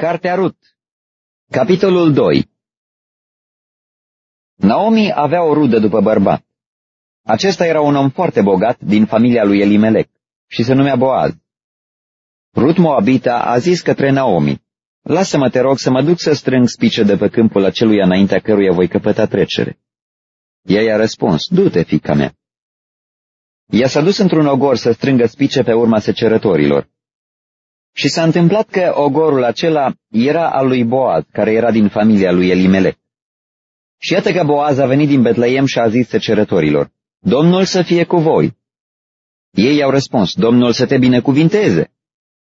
Cartea Rut, capitolul 2. Naomi avea o rudă după bărbat. Acesta era un om foarte bogat din familia lui Elimelec și se numea Boaz. Rut Moabita a zis către Naomi: "Lasă-mă, te rog, să mă duc să strâng spice de pe câmpul aceluia înaintea căruia voi căpăta trecere." Ea i-a răspuns: "Du-te, fiica mea." Ea s-a dus într-un ogor să strângă spice pe urma secerătorilor. Și s-a întâmplat că ogorul acela era al lui Boaz, care era din familia lui Elimelec. Și iată că Boaz a venit din Betleem și a zis secerătorilor: "Domnul să fie cu voi." Ei i-au răspuns: "Domnul să te binecuvinteze."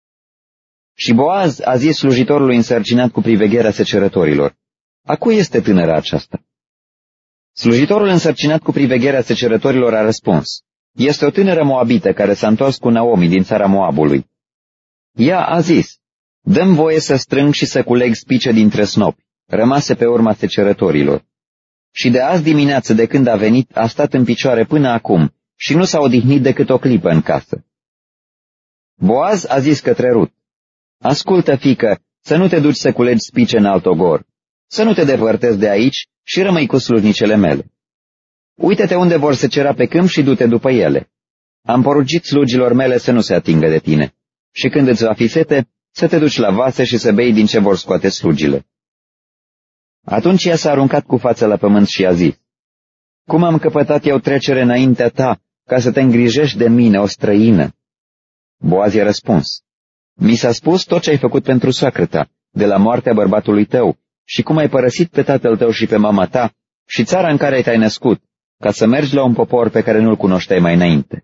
Și Boaz a zis slujitorului însărcinat cu privegherea secerătorilor: "A cui este tânăra aceasta?" Slujitorul însărcinat cu privegherea secerătorilor a răspuns: "Este o tânără moabită care s-a întors cu Naomi din țara Moabului." Ea a zis: "Dă-mi voie să strâng și să culeg spice dintre snopi, rămase pe urma secerătorilor." Și de azi dimineață, de când a venit, a stat în picioare până acum și nu s-a odihnit decât o clipă în casă. Boaz a zis către Rut: "Ascultă, fiică, să nu te duci să culegi spice în alt ogor, să nu te depărtezi de aici și rămâi cu slujnicele mele. Uită-te unde vor secera pe câmp și du-te după ele. Am poruncit slugilor mele să nu se atingă de tine. Și când îți va fi sete, să te duci la vase și să bei din ce vor scoate slugile." Atunci ea s-a aruncat cu fața la pământ și a zis: "Cum am căpătat eu trecere înaintea ta, ca să te îngrijești de mine, o străină?" Boaz i-a răspuns: "Mi s-a spus tot ce ai făcut pentru soacră ta, de la moartea bărbatului tău, și cum ai părăsit pe tatăl tău și pe mama ta, și țara în care te-ai născut, ca să mergi la un popor pe care nu-l cunoșteai mai înainte.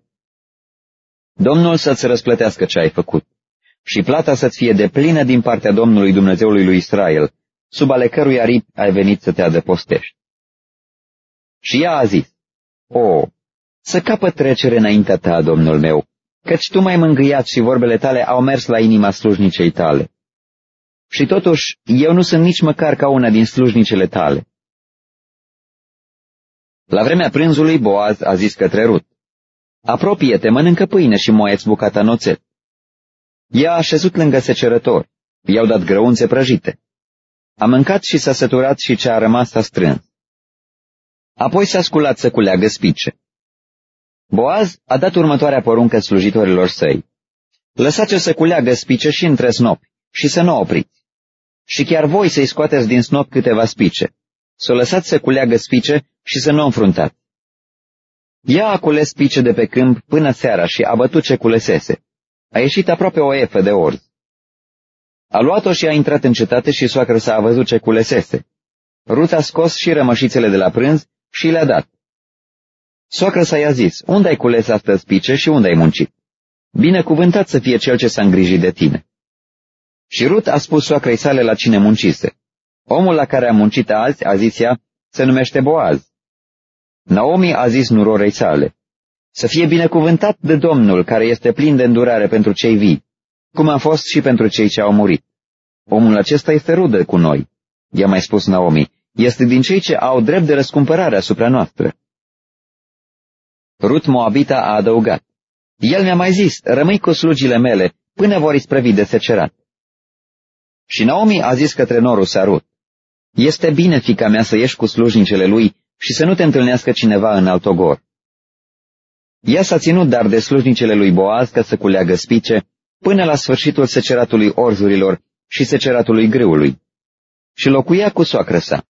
Domnul să-ți răsplătească ce ai făcut, și plata să-ți fie deplină din partea Domnului Dumnezeului lui Israel, sub ale cărui aripi ai venit să te adăpostești." Și ea a zis: "O, să capăt trecere înaintea ta, Domnul meu, căci tu m-ai mângâiat și vorbele tale au mers la inima slujnicei tale. Și totuși, eu nu sunt nici măcar ca una din slujnicele tale." La vremea prânzului, Boaz a zis către Rut: "Apropie-te, mănâncă pâine și moaie-ți bucata în oțet." Ea a așezut lângă secerător, i-au dat grăunțe prăjite. A mâncat și s-a săturat și ce a rămas s-a strâns. Apoi s-a sculat să culeagă spice. Boaz a dat următoarea poruncă slujitorilor săi: "Lăsați-o să culeagă spice și între snopi și să nu opriți. Și chiar voi să-i scoateți din snop câteva spice, să o lăsați să culeagă spice și să nu o înfruntați." Ea a cules spice de pe câmp până seara și a bătut ce culesese. A ieșit aproape o efă de orz. A luat-o și a intrat în cetate și soacră sa a văzut ce culesese. Rut a scos și rămășițele de la prânz și le-a dat. Soacră sa i-a zis: "Unde ai cules astăzi spice și unde ai muncit? Binecuvântat să fie cel ce s-a îngrijit de tine." Și Rut a spus soacrei sale la cine muncise. "Omul la care a muncit azi," a zis ea, "se numește Boaz." Naomi a zis nurorei sale: "Să fie binecuvântat de Domnul, care este plin de îndurare pentru cei vii, cum a fost și pentru cei ce au murit. Omul acesta este rudă cu noi." I-a mai spus Naomi: "Este din cei ce au drept de răscumpărare asupra noastră." Rut Moabita a adăugat: "El mi-a mai zis: rămâi cu slugile mele până vor isprăvi de secerat." Și Naomi a zis către norul sa Rut: "Este bine, fiica mea, să ieși cu slujnicele lui și să nu te întâlnească cineva în alt ogor." Ea s-a ținut dar de slujnicele lui Boaz ca să culeagă spice până la sfârșitul seceratului orzurilor și seceratului grâului și locuia cu soacră sa.